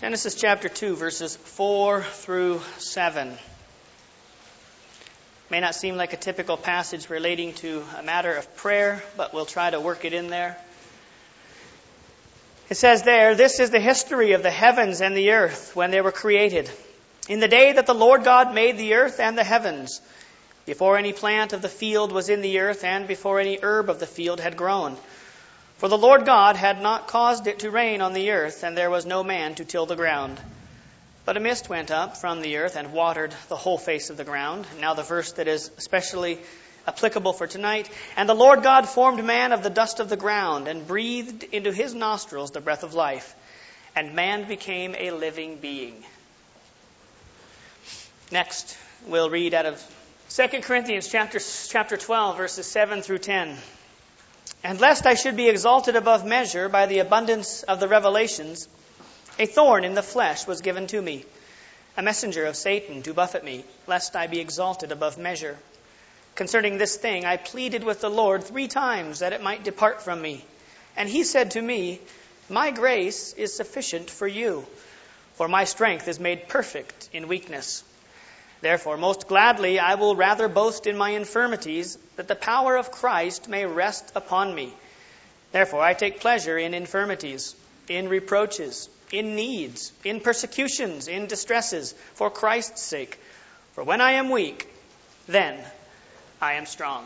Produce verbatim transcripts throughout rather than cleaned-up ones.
Genesis chapter two, verses four through seven. May not seem like a typical passage relating to a matter of prayer, but we'll try to work it in there. It says there, "This is the history of the heavens and the earth when they were created. In the day that the Lord God made the earth and the heavens, before any plant of the field was in the earth and before any herb of the field had grown. For the Lord God had not caused it to rain on the earth, and there was no man to till the ground. But a mist went up from the earth and watered the whole face of the ground." Now the verse that is especially applicable for tonight. "And the Lord God formed man of the dust of the ground, and breathed into his nostrils the breath of life. And man became a living being." Next, we'll read out of Second Corinthians chapter, chapter twelve, verses seven through ten. "And lest I should be exalted above measure by the abundance of the revelations, a thorn in the flesh was given to me, a messenger of Satan to buffet me, lest I be exalted above measure. Concerning this thing I pleaded with the Lord three times that it might depart from me. And he said to me, My grace is sufficient for you, for my strength is made perfect in weakness. Therefore, most gladly I will rather boast in my infirmities, that the power of Christ may rest upon me. Therefore I take pleasure in infirmities, in reproaches, in needs, in persecutions, in distresses, for Christ's sake. For when I am weak, then I am strong."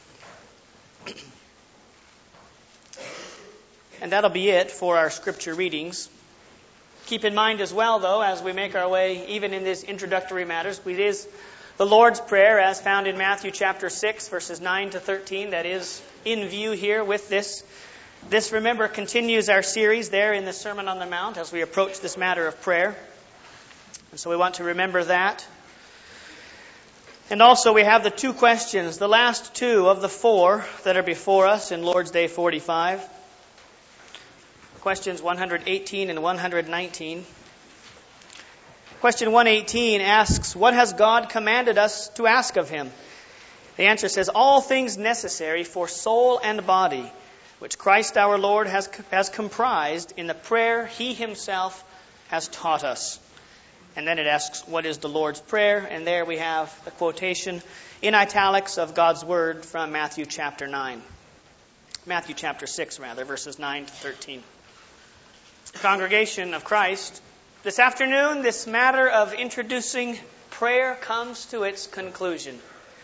And that'll be it for our scripture readings. Keep in mind as well, though, as we make our way, even in these introductory matters, it is the Lord's Prayer as found in Matthew chapter six, verses nine to thirteen, that is in view here with this. This, remember, continues our series there in the Sermon on the Mount as we approach this matter of prayer. And so we want to remember that. And also we have the two questions, the last two of the four that are before us in Lord's Day forty-five. Questions one hundred eighteen and one hundred nineteen. Question one eighteen asks, "What has God commanded us to ask of him?" The answer says, "All things necessary for soul and body, which Christ our Lord has, has comprised in the prayer he himself has taught us." And then it asks, "What is the Lord's Prayer?" And there we have the quotation in italics of God's Word from Matthew chapter nine. Matthew chapter six, rather, verses nine to thirteen. Congregation of Christ, this afternoon, this matter of introducing prayer comes to its conclusion.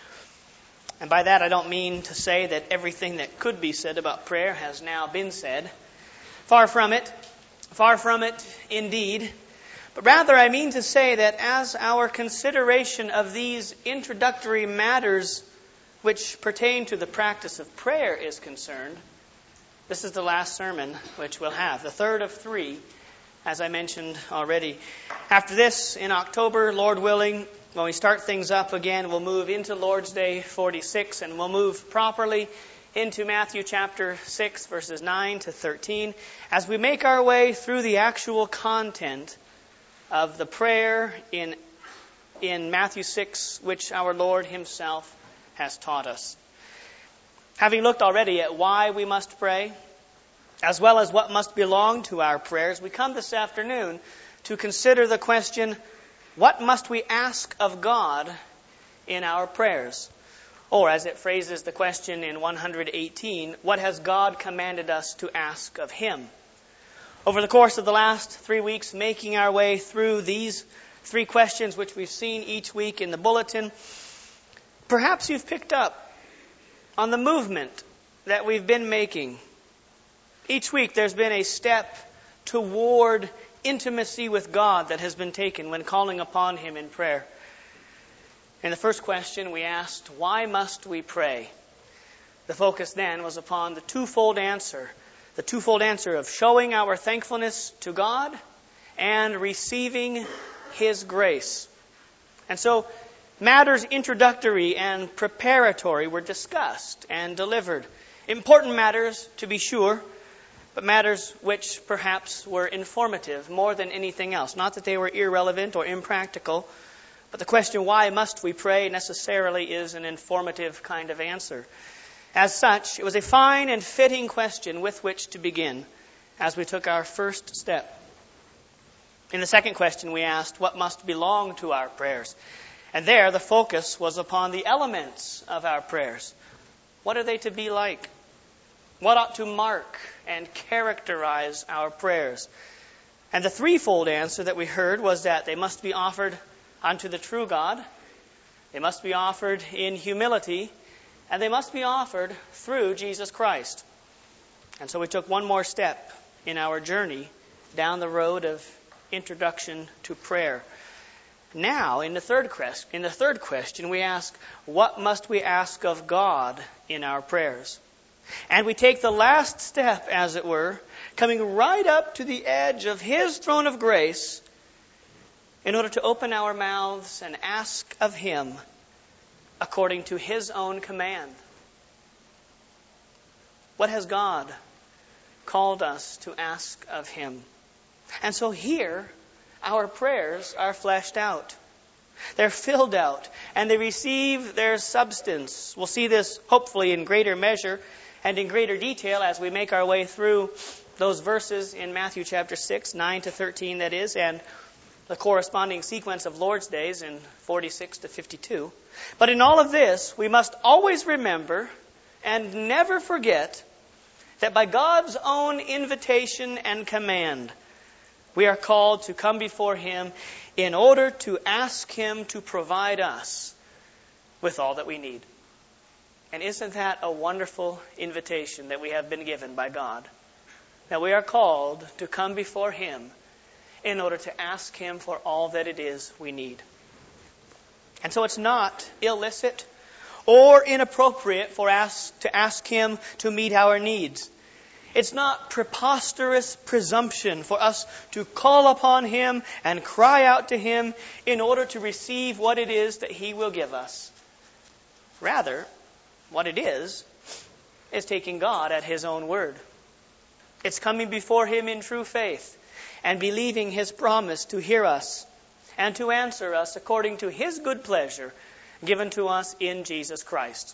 And by that I don't mean to say that everything that could be said about prayer has now been said. Far from it. Far from it, indeed. But rather I mean to say that as our consideration of these introductory matters which pertain to the practice of prayer is concerned, this is the last sermon which we'll have, the third of three, as I mentioned already. After this, in October, Lord willing, when we start things up again, we'll move into Lord's Day forty-six, and we'll move properly into Matthew chapter six, verses nine to thirteen, as we make our way through the actual content of the prayer in, in Matthew six, which our Lord himself has taught us. Having looked already at why we must pray, as well as what must belong to our prayers, we come this afternoon to consider the question, what must we ask of God in our prayers? Or, as it phrases the question in one hundred eighteen, what has God commanded us to ask of him? Over the course of the last three weeks, making our way through these three questions which we've seen each week in the bulletin, perhaps you've picked up on the movement that we've been making. Each week there's been a step toward intimacy with God that has been taken when calling upon him in prayer. In the first question we asked, why must we pray? The focus then was upon the twofold answer. The twofold answer of showing our thankfulness to God and receiving his grace. And so matters introductory and preparatory were discussed and delivered. Important matters, to be sure, but matters which perhaps were informative more than anything else. Not that they were irrelevant or impractical, but the question, why must we pray, necessarily is an informative kind of answer. As such, it was a fine and fitting question with which to begin as we took our first step. In the second question, we asked, what must belong to our prayers? And there, the focus was upon the elements of our prayers. What are they to be like? What ought to mark and characterize our prayers? And the threefold answer that we heard was that they must be offered unto the true God, they must be offered in humility, and they must be offered through Jesus Christ. And so we took one more step in our journey down the road of introduction to prayer. Now, in the third quest, in the third question, we ask, what must we ask of God in our prayers? And we take the last step, as it were, coming right up to the edge of His throne of grace in order to open our mouths and ask of Him according to His own command. What has God called us to ask of Him? And so here, our prayers are fleshed out. They're filled out, and they receive their substance. We'll see this hopefully in greater measure and in greater detail as we make our way through those verses in Matthew chapter six, nine to thirteen, that is, and the corresponding sequence of Lord's days in forty-six to fifty-two. But in all of this, we must always remember and never forget that by God's own invitation and command, we are called to come before Him in order to ask Him to provide us with all that we need. And isn't that a wonderful invitation that we have been given by God? That we are called to come before Him in order to ask Him for all that it is we need. And so it's not illicit or inappropriate for us to ask Him to meet our needs. It's not preposterous presumption for us to call upon Him and cry out to Him in order to receive what it is that He will give us. Rather, what it is, is taking God at His own word. It's coming before Him in true faith and believing His promise to hear us and to answer us according to His good pleasure given to us in Jesus Christ.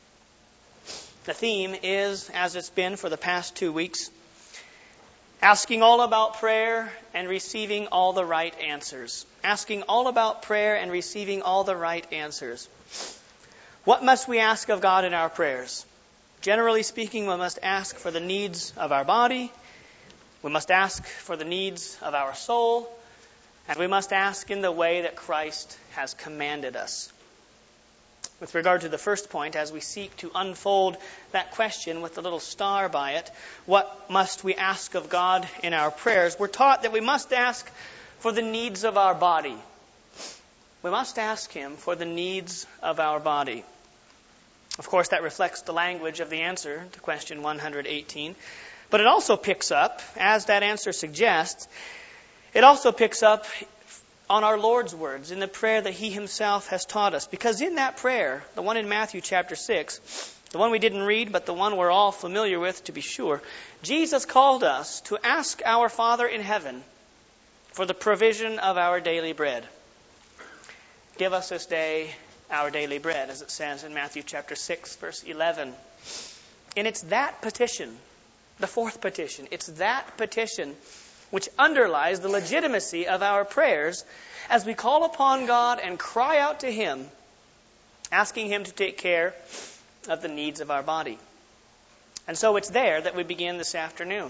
The theme is, as it's been for the past two weeks, asking all about prayer and receiving all the right answers. Asking all about prayer and receiving all the right answers. What must we ask of God in our prayers? Generally speaking, we must ask for the needs of our body. We must ask for the needs of our soul. And we must ask in the way that Christ has commanded us. With regard to the first point, as we seek to unfold that question with the little star by it, what must we ask of God in our prayers? We're taught that we must ask for the needs of our body. We must ask Him for the needs of our body. Of course, that reflects the language of the answer to question one hundred eighteen. But it also picks up, as that answer suggests, it also picks up on our Lord's words in the prayer that He Himself has taught us. Because in that prayer, the one in Matthew chapter six, the one we didn't read, but the one we're all familiar with to be sure, Jesus called us to ask our Father in heaven for the provision of our daily bread. Give us this day our daily bread, as it says in Matthew chapter six, verse eleven. And it's that petition, the fourth petition, it's that petition which underlies the legitimacy of our prayers as we call upon God and cry out to Him, asking Him to take care of the needs of our body. And so it's there that we begin this afternoon.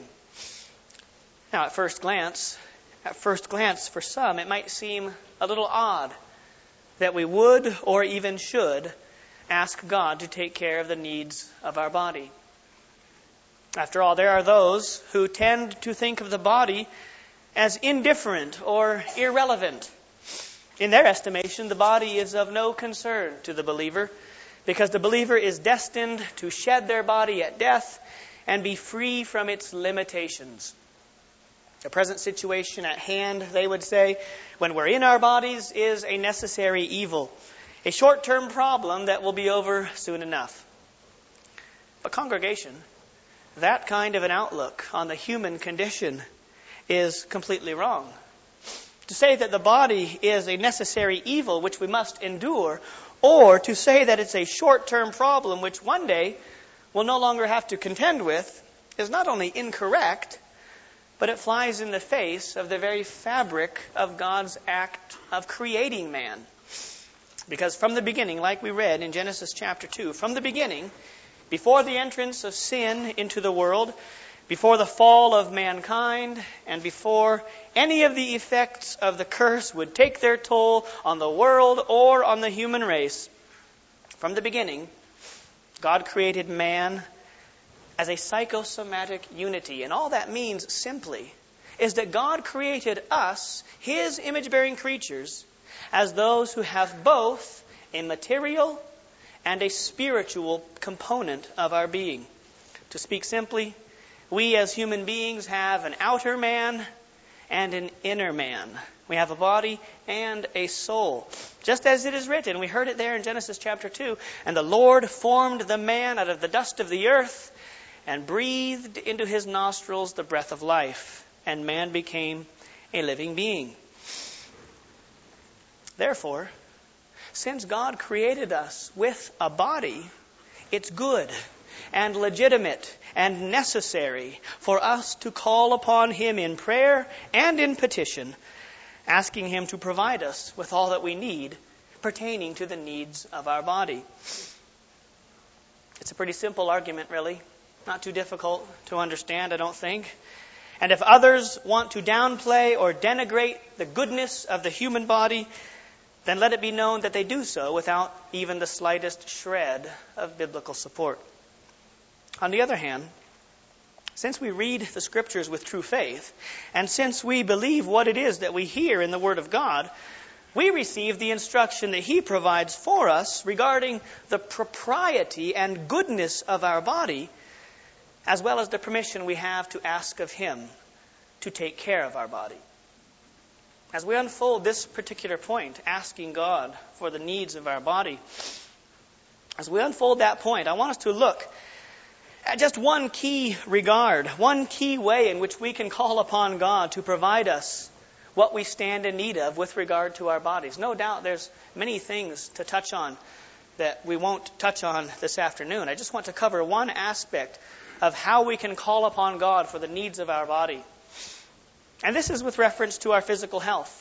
Now, at first glance, at first glance, for some, it might seem a little odd that we would or even should ask God to take care of the needs of our body. After all, there are those who tend to think of the body as indifferent or irrelevant. In their estimation, the body is of no concern to the believer because the believer is destined to shed their body at death and be free from its limitations. The present situation at hand, they would say, when we're in our bodies is a necessary evil, a short-term problem that will be over soon enough. But congregation, that kind of an outlook on the human condition is completely wrong. To say that the body is a necessary evil which we must endure, or to say that it's a short-term problem which one day we'll no longer have to contend with, is not only incorrect, but it flies in the face of the very fabric of God's act of creating man. Because from the beginning, like we read in Genesis chapter two, from the beginning, before the entrance of sin into the world, before the fall of mankind, and before any of the effects of the curse would take their toll on the world or on the human race, from the beginning, God created man as a psychosomatic unity. And all that means simply is that God created us, His image-bearing creatures, as those who have both a material and a spiritual component of our being. To speak simply, we as human beings have an outer man and an inner man. We have a body and a soul. Just as it is written, we heard it there in Genesis chapter two, and the Lord formed the man out of the dust of the earth and breathed into his nostrils the breath of life, and man became a living being. Therefore, since God created us with a body, it's good and legitimate and necessary for us to call upon Him in prayer and in petition, asking Him to provide us with all that we need pertaining to the needs of our body. It's a pretty simple argument, really. Not too difficult to understand, I don't think. And if others want to downplay or denigrate the goodness of the human body, then let it be known that they do so without even the slightest shred of biblical support. On the other hand, since we read the Scriptures with true faith, and since we believe what it is that we hear in the Word of God, we receive the instruction that He provides for us regarding the propriety and goodness of our body, as well as the permission we have to ask of Him to take care of our body. As we unfold this particular point, asking God for the needs of our body, as we unfold that point, I want us to look at just one key regard, one key way in which we can call upon God to provide us what we stand in need of with regard to our bodies. No doubt there's many things to touch on that we won't touch on this afternoon. I just want to cover one aspect of how we can call upon God for the needs of our body. And this is with reference to our physical health.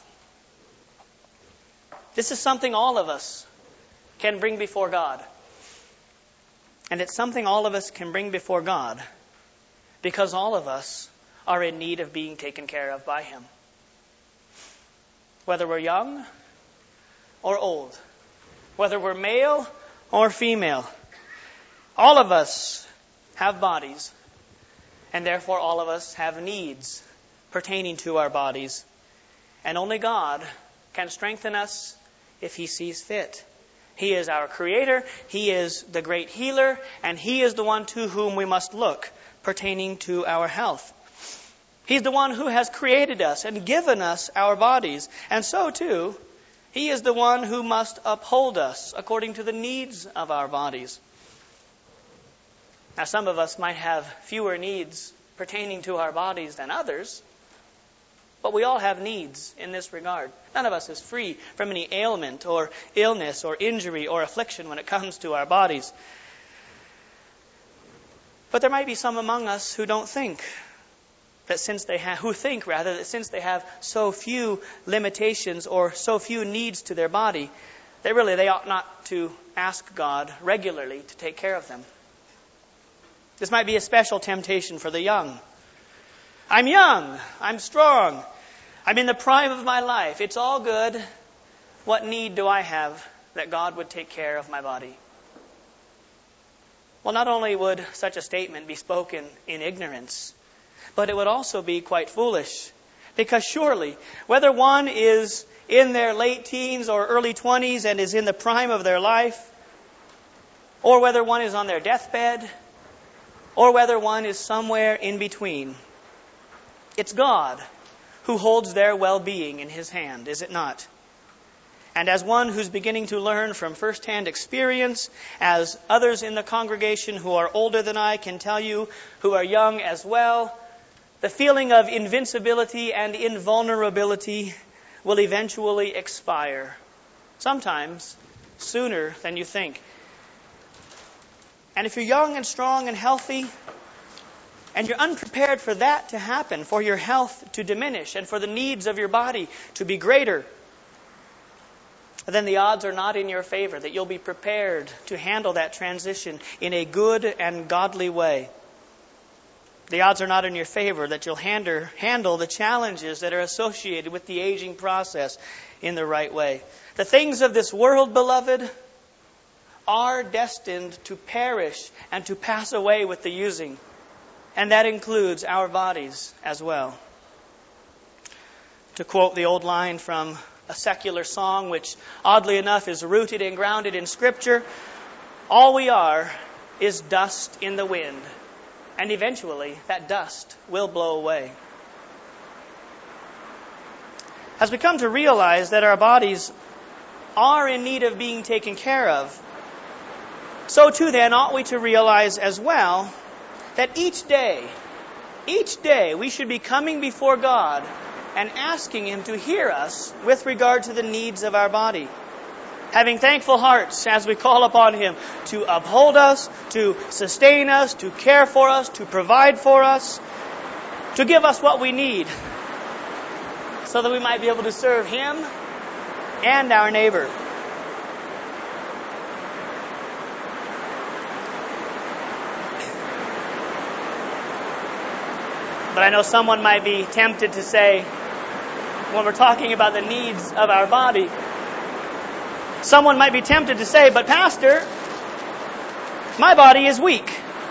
This is something all of us can bring before God. And it's something all of us can bring before God because all of us are in need of being taken care of by Him. Whether we're young or old, whether we're male or female, all of us have bodies, and therefore all of us have needs pertaining to our bodies. And only God can strengthen us if He sees fit. He is our Creator, He is the great healer, and He is the one to whom we must look pertaining to our health. He's the one who has created us and given us our bodies. And so too, He is the one who must uphold us according to the needs of our bodies. Now, some of us might have fewer needs pertaining to our bodies than others, but we all have needs in this regard. None of us is free from any ailment or illness or injury or affliction when it comes to our bodies. But there might be some among us who don't think that since they have, who think rather that since they have so few limitations or so few needs to their body, that really they ought not to ask God regularly to take care of them. This might be a special temptation for the young. I'm young. I'm strong. I'm in the prime of my life. It's all good. What need do I have that God would take care of my body? Well, not only would such a statement be spoken in ignorance, but it would also be quite foolish. Because surely, whether one is in their late teens or early twenties and is in the prime of their life, or whether one is on their deathbed, or whether one is somewhere in between, it's God who holds their well-being in His hand, is it not? And as one who's beginning to learn from first-hand experience, as others in the congregation who are older than I can tell you, who are young as well, the feeling of invincibility and invulnerability will eventually expire, sometimes sooner than you think. And if you're young and strong and healthy, and you're unprepared for that to happen, for your health to diminish, and for the needs of your body to be greater, then the odds are not in your favor that you'll be prepared to handle that transition in a good and godly way. The odds are not in your favor that you'll handle, handle the challenges that are associated with the aging process in the right way. The things of this world, beloved, are destined to perish and to pass away with the using. And that includes our bodies as well. To quote the old line from a secular song, which oddly enough is rooted and grounded in Scripture, all we are is dust in the wind. And eventually, that dust will blow away. As we come to realize that our bodies are in need of being taken care of, so too then ought we to realize as well that each day, each day we should be coming before God and asking Him to hear us with regard to the needs of our body. Having thankful hearts as we call upon Him to uphold us, to sustain us, to care for us, to provide for us, to give us what we need, so that we might be able to serve Him and our neighbor. But I know someone might be tempted to say, when we're talking about the needs of our body, someone might be tempted to say, but Pastor, my body is weak.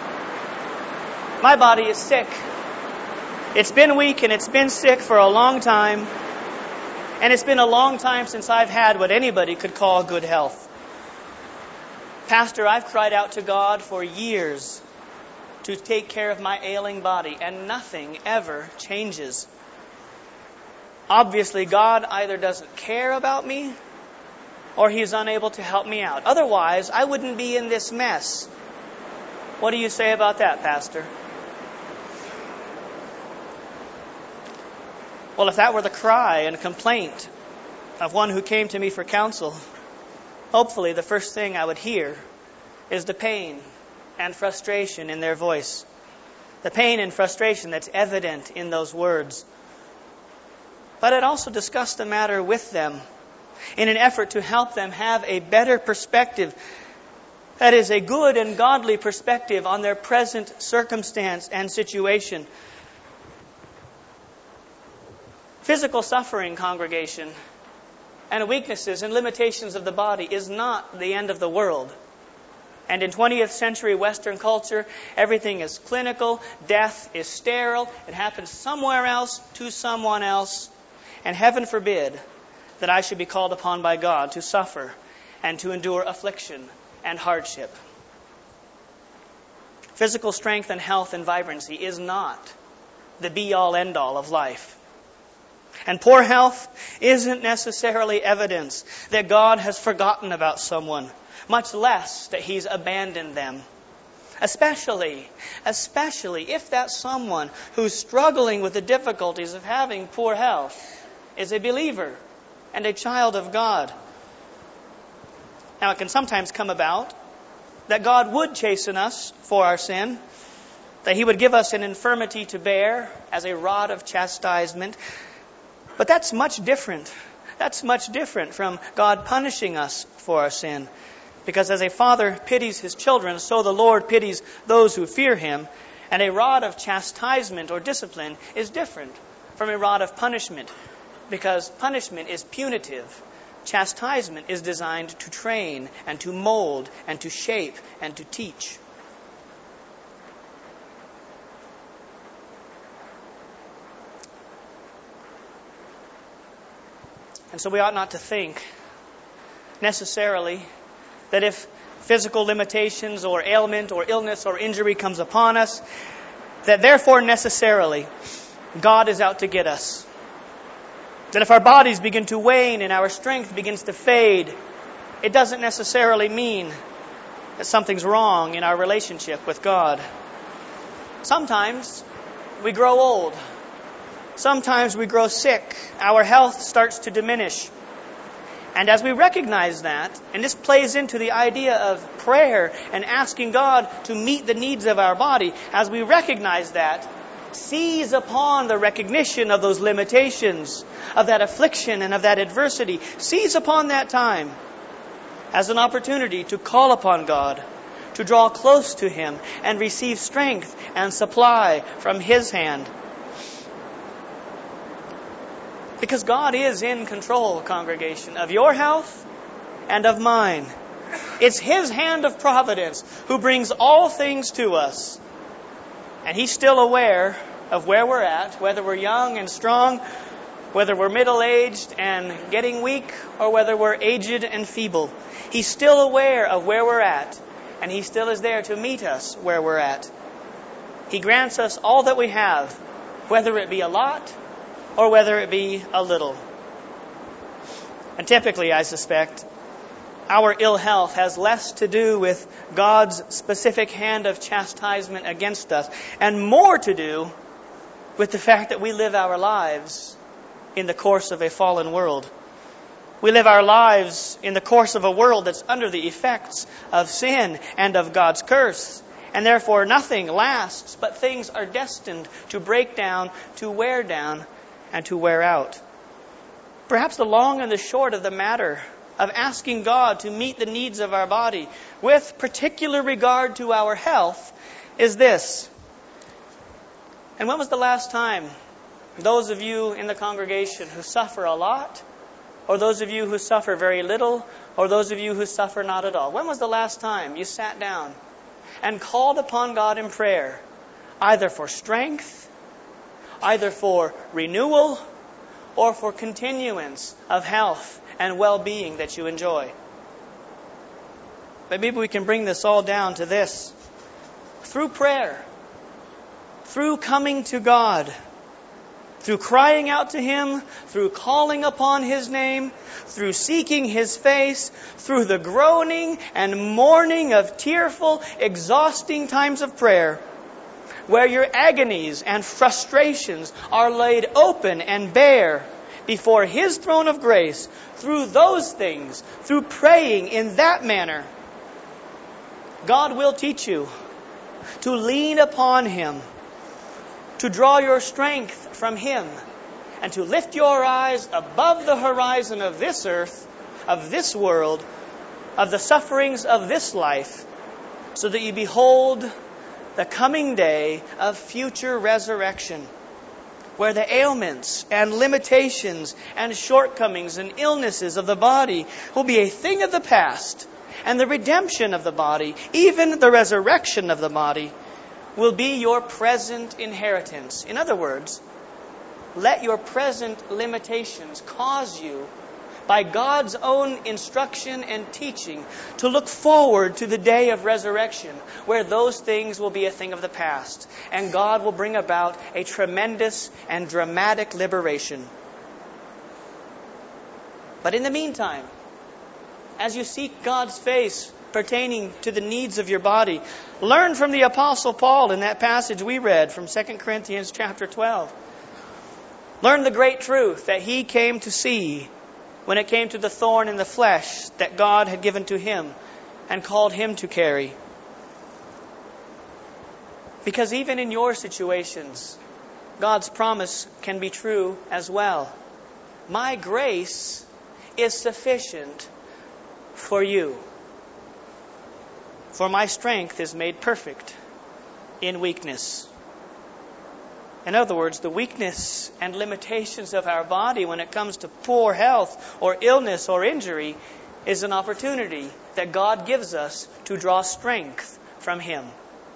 My body is sick. It's been weak and it's been sick for a long time. And it's been a long time since I've had what anybody could call good health. Pastor, I've cried out to God for years to take care of my ailing body, and nothing ever changes. Obviously, God either doesn't care about me, or He's unable to help me out. Otherwise, I wouldn't be in this mess. What do you say about that, Pastor? Well, if that were the cry and complaint of one who came to me for counsel, hopefully the first thing I would hear is the pain and frustration in their voice. The pain and frustration that's evident in those words. But I'd also discuss the matter with them in an effort to help them have a better perspective. That is, a good and godly perspective on their present circumstance and situation. Physical suffering, congregation, and weaknesses and limitations of the body is not the end of the world. And in twentieth century Western culture, everything is clinical, death is sterile, it happens somewhere else to someone else. And heaven forbid that I should be called upon by God to suffer and to endure affliction and hardship. Physical strength and health and vibrancy is not the be-all, end-all of life. And poor health isn't necessarily evidence that God has forgotten about someone, much less that He's abandoned them. Especially, especially if that someone who's struggling with the difficulties of having poor health is a believer and a child of God. Now, it can sometimes come about that God would chasten us for our sin, that He would give us an infirmity to bear as a rod of chastisement. But that's much different. That's much different from God punishing us for our sin. Because as a father pities his children, so the Lord pities those who fear Him. And a rod of chastisement or discipline is different from a rod of punishment. Because punishment is punitive. Chastisement is designed to train and to mold and to shape and to teach. And so we ought not to think necessarily that if physical limitations or ailment or illness or injury comes upon us, that therefore necessarily God is out to get us. That if our bodies begin to wane and our strength begins to fade, it doesn't necessarily mean that something's wrong in our relationship with God. Sometimes we grow old. Sometimes we grow sick. Our health starts to diminish. And as we recognize that, and this plays into the idea of prayer and asking God to meet the needs of our body, as we recognize that, seize upon the recognition of those limitations, of that affliction and of that adversity. Seize upon that time as an opportunity to call upon God, to draw close to Him, and receive strength and supply from His hand. Because God is in control, congregation, of your health and of mine. It's His hand of providence who brings all things to us. And He's still aware of where we're at, whether we're young and strong, whether we're middle-aged and getting weak, or whether we're aged and feeble. He's still aware of where we're at, and He still is there to meet us where we're at. He grants us all that we have, whether it be a lot or whether it be a little. And typically, I suspect, our ill health has less to do with God's specific hand of chastisement against us, and more to do with the fact that we live our lives in the course of a fallen world. We live our lives in the course of a world that's under the effects of sin and of God's curse. And therefore nothing lasts, but things are destined to break down, to wear down, and to wear out. Perhaps the long and the short of the matter of asking God to meet the needs of our body with particular regard to our health is this. And when was the last time those of you in the congregation who suffer a lot, or those of you who suffer very little, or those of you who suffer not at all, when was the last time you sat down and called upon God in prayer, either for strength, either for renewal, or for continuance of health and well-being that you enjoy? But maybe we can bring this all down to this. Through prayer, through coming to God, through crying out to Him, through calling upon His name, through seeking His face, through the groaning and mourning of tearful, exhausting times of prayer, where your agonies and frustrations are laid open and bare before His throne of grace, through those things, through praying in that manner, God will teach you to lean upon Him, to draw your strength from Him, and to lift your eyes above the horizon of this earth, of this world, of the sufferings of this life, so that you behold the coming day of future resurrection, where the ailments and limitations and shortcomings and illnesses of the body will be a thing of the past, and the redemption of the body, even the resurrection of the body, will be your present inheritance. In other words, let your present limitations cause you, by God's own instruction and teaching, to look forward to the day of resurrection, where those things will be a thing of the past, and God will bring about a tremendous and dramatic liberation. But in the meantime, as you seek God's face pertaining to the needs of your body, learn from the Apostle Paul in that passage we read from Second Corinthians chapter twelve. Learn the great truth that he came to see when it came to the thorn in the flesh that God had given to him and called him to carry. Because even in your situations, God's promise can be true as well. My grace is sufficient for you, for my strength is made perfect in weakness. In other words, the weakness and limitations of our body when it comes to poor health or illness or injury is an opportunity that God gives us to draw strength from Him.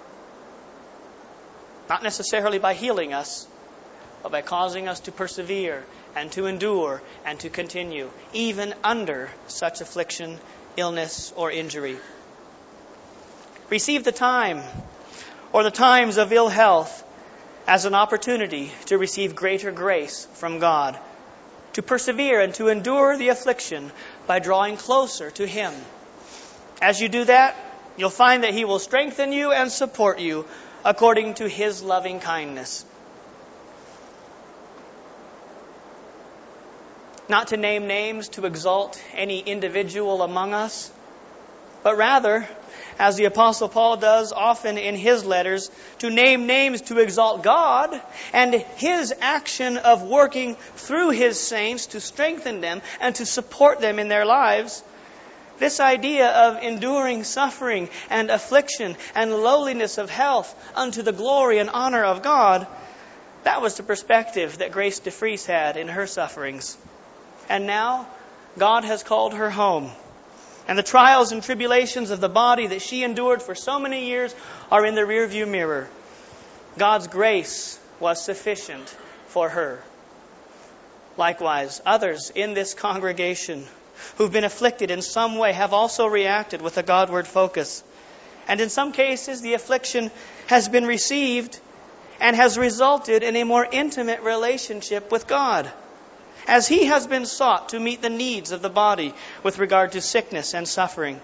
Not necessarily by healing us, but by causing us to persevere and to endure and to continue, even under such affliction, illness, or injury. Receive the time or the times of ill health as an opportunity to receive greater grace from God, to persevere and to endure the affliction by drawing closer to Him. As you do that, you'll find that He will strengthen you and support you according to His loving kindness. not to name names to exalt any individual among us, but rather, as the Apostle Paul does often in his letters, to name names to exalt God and His action of working through His saints to strengthen them and to support them in their lives. This idea of enduring suffering and affliction and lowliness of health unto the glory and honor of God, that was the perspective that Grace DeFries had in her sufferings. And now, God has called her home. And the trials and tribulations of the body that she endured for so many years are in the rearview mirror. God's grace was sufficient for her. Likewise, others in this congregation who've been afflicted in some way have also reacted with a Godward focus. And in some cases, the affliction has been received and has resulted in a more intimate relationship with God, as He has been sought to meet the needs of the body with regard to sickness and suffering.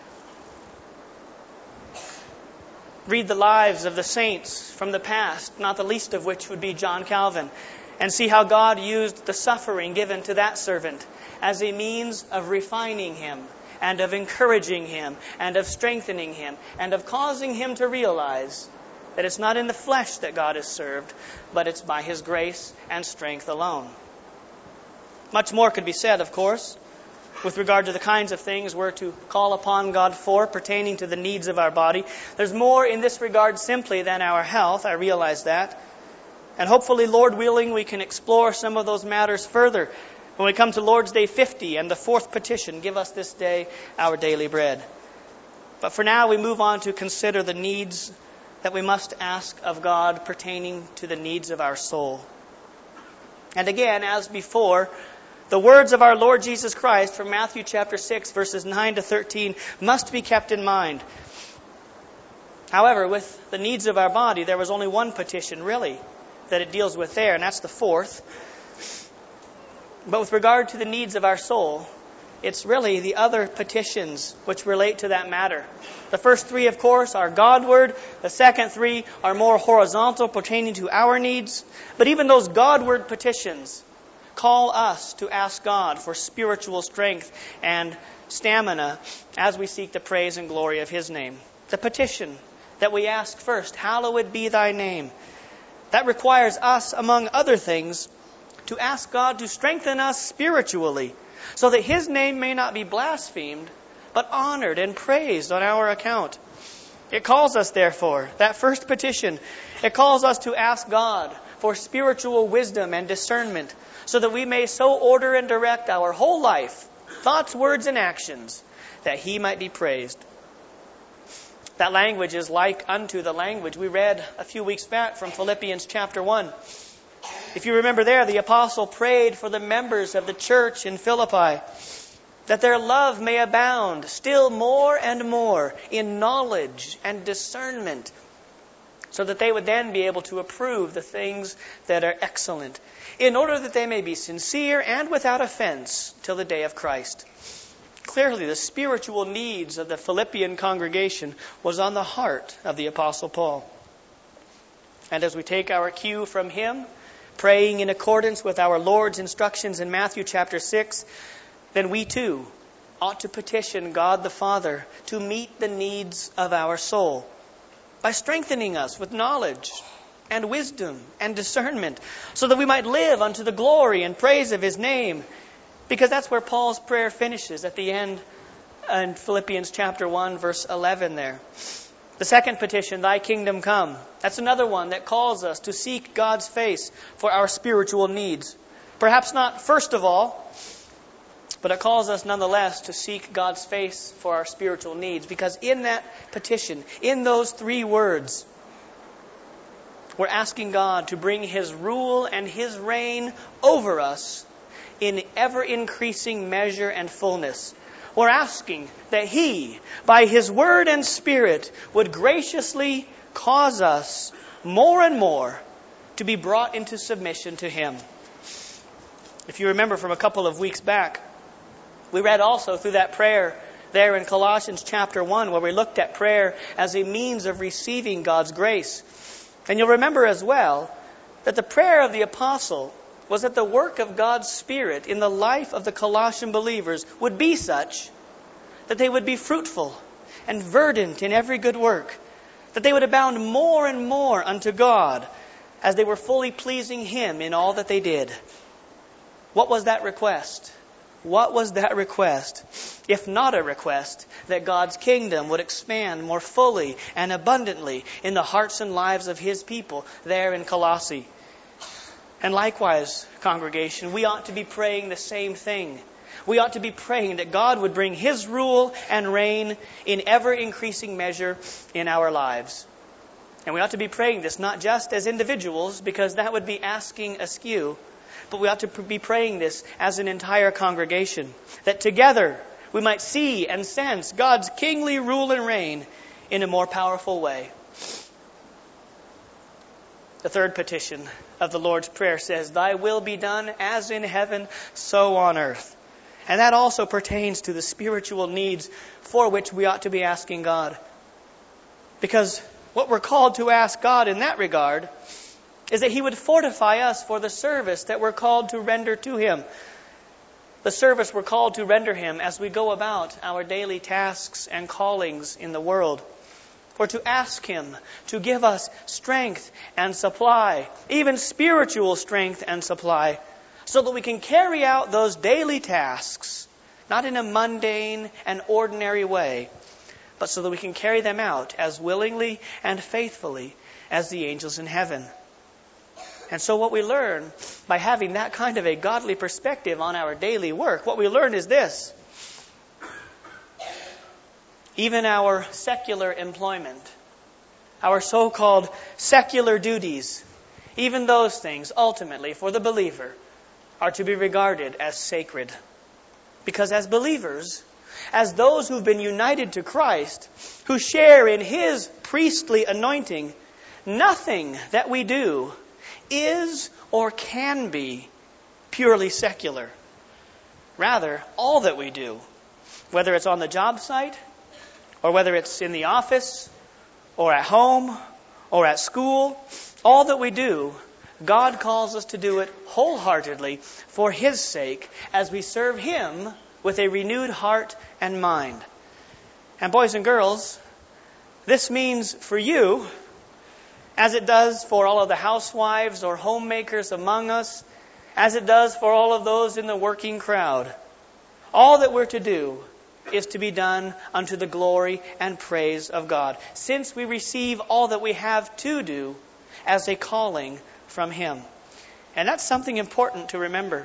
Read the lives of the saints from the past, not the least of which would be John Calvin, and see how God used the suffering given to that servant as a means of refining him and of encouraging him and of strengthening him and of causing him to realize that it's not in the flesh that God is served, but it's by His grace and strength alone. Much more could be said, of course, with regard to the kinds of things we're to call upon God for pertaining to the needs of our body. There's more in this regard simply than our health. I realize that. And hopefully, Lord willing, we can explore some of those matters further when we come to Lord's Day fifty and the fourth petition, give us this day our daily bread. But for now, we move on to consider the needs that we must ask of God pertaining to the needs of our soul. And again, as before, the words of our Lord Jesus Christ from Matthew chapter six, verses nine to thirteen must be kept in mind. However, with the needs of our body, there was only one petition, really, that it deals with there, and that's the fourth. But with regard to the needs of our soul, it's really the other petitions which relate to that matter. The first three, of course, are Godward. The second three are more horizontal, pertaining to our needs. But even those Godward petitions call us to ask God for spiritual strength and stamina as we seek the praise and glory of His name. The petition that we ask first, hallowed be Thy name, that requires us, among other things, to ask God to strengthen us spiritually so that His name may not be blasphemed, but honored and praised on our account. It calls us, therefore, that first petition, it calls us to ask God for spiritual wisdom and discernment so that we may so order and direct our whole life, thoughts, words, and actions, that He might be praised. That language is like unto the language we read a few weeks back from Philippians chapter one. If you remember there, the apostle prayed for the members of the church in Philippi that their love may abound still more and more in knowledge and discernment, so that they would then be able to approve the things that are excellent, in order that they may be sincere and without offense till the day of Christ. Clearly, the spiritual needs of the Philippian congregation was on the heart of the Apostle Paul. And as we take our cue from him, praying in accordance with our Lord's instructions in Matthew chapter six, then we too ought to petition God the Father to meet the needs of our soul by strengthening us with knowledge and wisdom and discernment, so that we might live unto the glory and praise of His name. Because that's where Paul's prayer finishes at the end in Philippians chapter one, verse eleven there. The second petition, Thy kingdom come, that's another one that calls us to seek God's face for our spiritual needs. Perhaps not first of all, but it calls us nonetheless to seek God's face for our spiritual needs. Because in that petition, in those three words, we're asking God to bring His rule and His reign over us in ever-increasing measure and fullness. We're asking that He, by His Word and Spirit, would graciously cause us more and more to be brought into submission to Him. If you remember from a couple of weeks back, we read also through that prayer there in Colossians chapter one, where we looked at prayer as a means of receiving God's grace. And you'll remember as well that the prayer of the apostle was that the work of God's Spirit in the life of the Colossian believers would be such that they would be fruitful and verdant in every good work, that they would abound more and more unto God as they were fully pleasing Him in all that they did. What was that request? What was that request, if not a request that God's kingdom would expand more fully and abundantly in the hearts and lives of His people there in Colossae? And likewise, congregation, we ought to be praying the same thing. We ought to be praying that God would bring His rule and reign in ever-increasing measure in our lives. And we ought to be praying this not just as individuals, because that would be asking askew, but we ought to be praying this as an entire congregation, that together we might see and sense God's kingly rule and reign in a more powerful way. The third petition of the Lord's Prayer says, "Thy will be done as in heaven, so on earth." And that also pertains to the spiritual needs for which we ought to be asking God. Because what we're called to ask God in that regard is that He would fortify us for the service that we're called to render to Him. The service we're called to render Him as we go about our daily tasks and callings in the world. For to ask Him to give us strength and supply, even spiritual strength and supply, so that we can carry out those daily tasks, not in a mundane and ordinary way, but so that we can carry them out as willingly and faithfully as the angels in heaven. And so what we learn by having that kind of a godly perspective on our daily work, what we learn is this: even our secular employment, our so-called secular duties, even those things ultimately for the believer are to be regarded as sacred. Because as believers, as those who've been united to Christ, who share in His priestly anointing, nothing that we do is or can be purely secular. Rather, all that we do, whether it's on the job site, or whether it's in the office, or at home, or at school, all that we do, God calls us to do it wholeheartedly for His sake as we serve Him with a renewed heart and mind. And boys and girls, this means for you, as it does for all of the housewives or homemakers among us, as it does for all of those in the working crowd, all that we're to do is to be done unto the glory and praise of God, since we receive all that we have to do as a calling from Him. And that's something important to remember.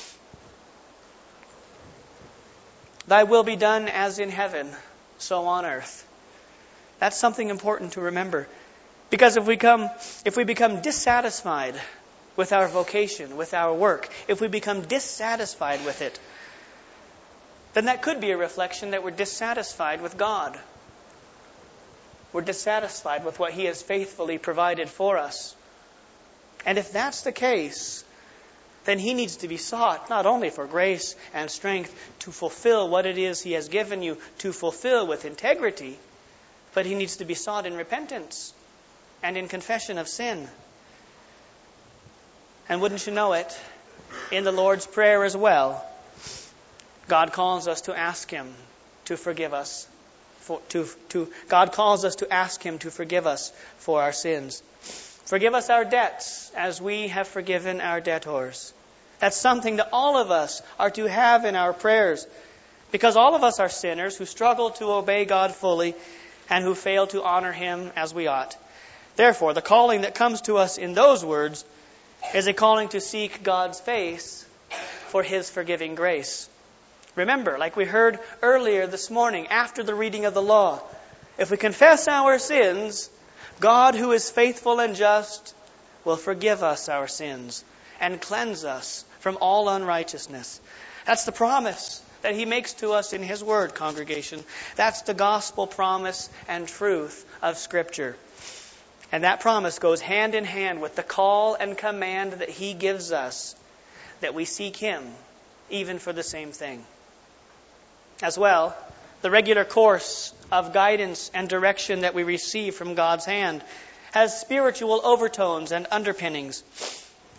Thy will be done as in heaven, so on earth. That's something important to remember. Because if we come, if we become dissatisfied with our vocation, with our work, if we become dissatisfied with it, then that could be a reflection that we're dissatisfied with God. We're dissatisfied with what He has faithfully provided for us. And if that's the case, then He needs to be sought not only for grace and strength to fulfill what it is He has given you to fulfill with integrity, but He needs to be sought in repentance and in confession of sin. And wouldn't you know it, in the Lord's Prayer as well, God calls us to ask Him to forgive us. For, to, to, God calls us to ask Him to forgive us for our sins. Forgive us our debts as we have forgiven our debtors. That's something that all of us are to have in our prayers, because all of us are sinners who struggle to obey God fully and who fail to honor Him as we ought. Therefore, the calling that comes to us in those words is a calling to seek God's face for His forgiving grace. Remember, like we heard earlier this morning after the reading of the law, if we confess our sins, God, who is faithful and just, will forgive us our sins and cleanse us from all unrighteousness. That's the promise that He makes to us in His Word, congregation. That's the gospel promise and truth of Scripture. And that promise goes hand in hand with the call and command that He gives us, that we seek Him even for the same thing. As well, the regular course of guidance and direction that we receive from God's hand has spiritual overtones and underpinnings.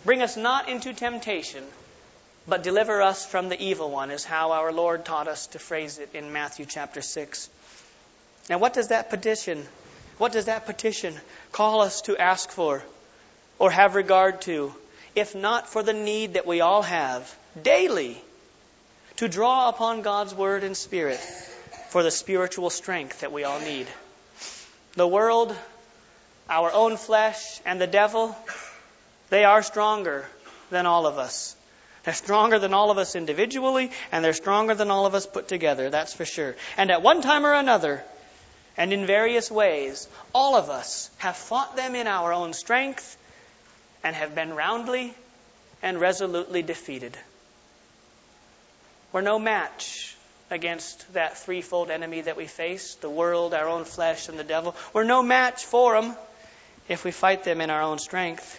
Bring us not into temptation, but deliver us from the evil one, is how our Lord taught us to phrase it in Matthew chapter six. Now what does that petition, what does that petition call us to ask for or have regard to, if not for the need that we all have daily to draw upon God's Word and Spirit for the spiritual strength that we all need? The world, our own flesh, and the devil, they are stronger than all of us. They're stronger than all of us individually, and they're stronger than all of us put together, that's for sure. And at one time or another, and in various ways, all of us have fought them in our own strength and have been roundly and resolutely defeated. We're no match against that threefold enemy that we face, the world, our own flesh, and the devil. We're no match for them if we fight them in our own strength.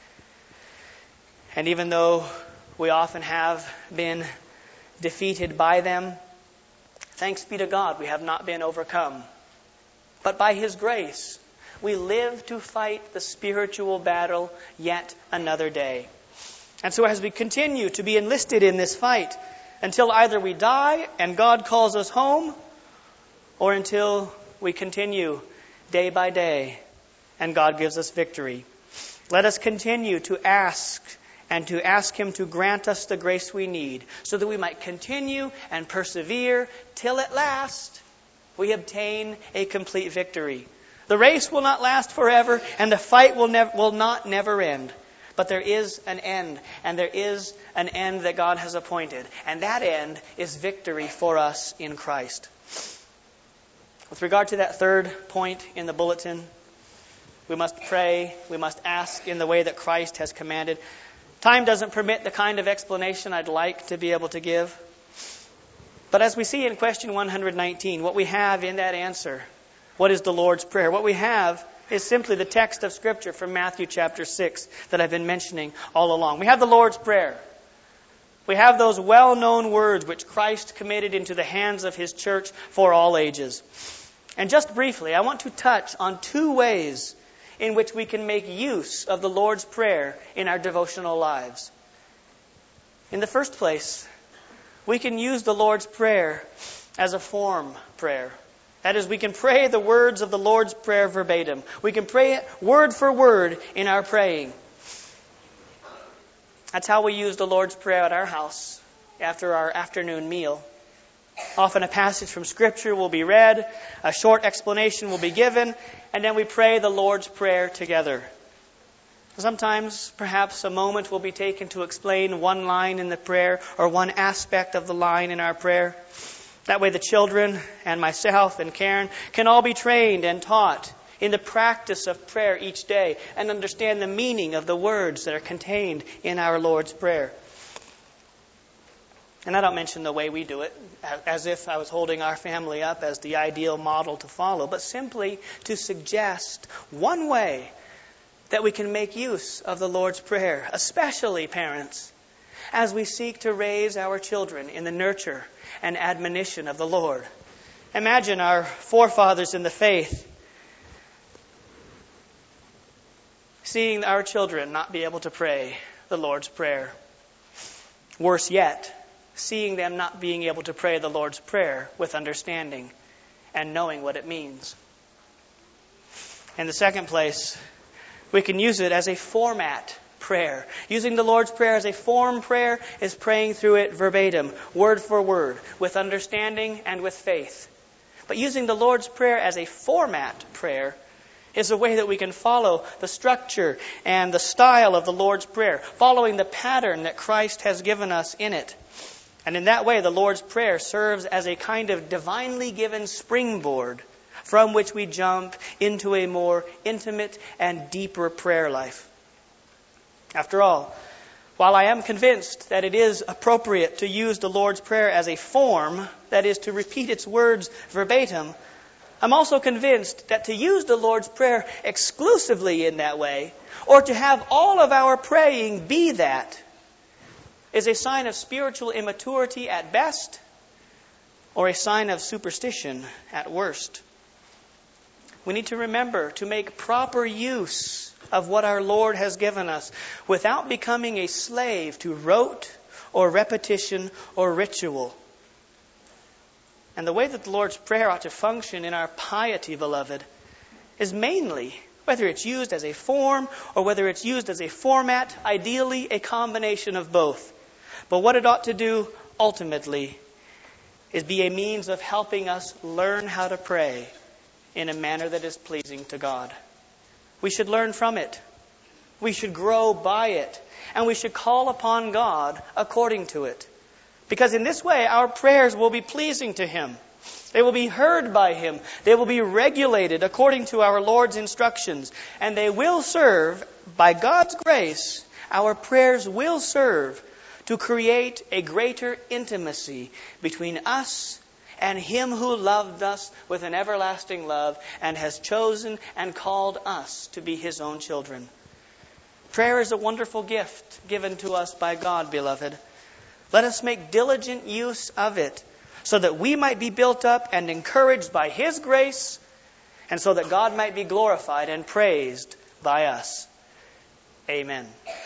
And even though we often have been defeated by them, thanks be to God, we have not been overcome. But by His grace, we live to fight the spiritual battle yet another day. And so as we continue to be enlisted in this fight, until either we die and God calls us home, or until we continue day by day and God gives us victory, let us continue to ask and to ask Him to grant us the grace we need so that we might continue and persevere till at last we obtain a complete victory. The race will not last forever, and the fight will, nev- will not never end. But there is an end, and there is an end that God has appointed. And that end is victory for us in Christ. With regard to that third point in the bulletin, we must pray, we must ask in the way that Christ has commanded. Time doesn't permit the kind of explanation I'd like to be able to give. But as we see in question one hundred nineteen, what we have in that answer, what is the Lord's Prayer? What we have is simply the text of Scripture from Matthew chapter six that I've been mentioning all along. We have the Lord's Prayer. We have those well-known words which Christ committed into the hands of His church for all ages. And just briefly, I want to touch on two ways in which we can make use of the Lord's Prayer in our devotional lives. In the first place, we can use the Lord's Prayer as a form prayer. That is, we can pray the words of the Lord's Prayer verbatim. We can pray it word for word in our praying. That's how we use the Lord's Prayer at our house after our afternoon meal. Often a passage from Scripture will be read, a short explanation will be given, and then we pray the Lord's Prayer together. Sometimes, perhaps, a moment will be taken to explain one line in the prayer or one aspect of the line in our prayer. That way the children and myself and Karen can all be trained and taught in the practice of prayer each day and understand the meaning of the words that are contained in our Lord's Prayer. And I don't mention the way we do it, as if I was holding our family up as the ideal model to follow, but simply to suggest one way that we can make use of the Lord's Prayer, especially parents, as we seek to raise our children in the nurture and admonition of the Lord. Imagine our forefathers in the faith seeing our children not be able to pray the Lord's Prayer. Worse yet, seeing them not being able to pray the Lord's Prayer with understanding and knowing what it means. In the second place, we can use it as a format prayer. Using the Lord's Prayer as a form prayer is praying through it verbatim, word for word, with understanding and with faith. But using the Lord's Prayer as a format prayer is a way that we can follow the structure and the style of the Lord's Prayer, following the pattern that Christ has given us in it. And in that way, the Lord's Prayer serves as a kind of divinely given springboard from which we jump into a more intimate and deeper prayer life. After all, while I am convinced that it is appropriate to use the Lord's Prayer as a form, that is, to repeat its words verbatim, I'm also convinced that to use the Lord's Prayer exclusively in that way, or to have all of our praying be that, is a sign of spiritual immaturity at best, or a sign of superstition at worst. We need to remember to make proper use of what our Lord has given us without becoming a slave to rote or repetition or ritual. And the way that the Lord's Prayer ought to function in our piety, beloved, is mainly, whether it's used as a form or whether it's used as a format, ideally a combination of both. But what it ought to do ultimately is be a means of helping us learn how to pray in a manner that is pleasing to God. We should learn from it. We should grow by it. And we should call upon God according to it. Because in this way, our prayers will be pleasing to Him. They will be heard by Him. They will be regulated according to our Lord's instructions. And they will serve, by God's grace, our prayers will serve to create a greater intimacy between us and Him who loved us with an everlasting love and has chosen and called us to be His own children. Prayer is a wonderful gift given to us by God, beloved. Let us make diligent use of it so that we might be built up and encouraged by His grace and so that God might be glorified and praised by us. Amen.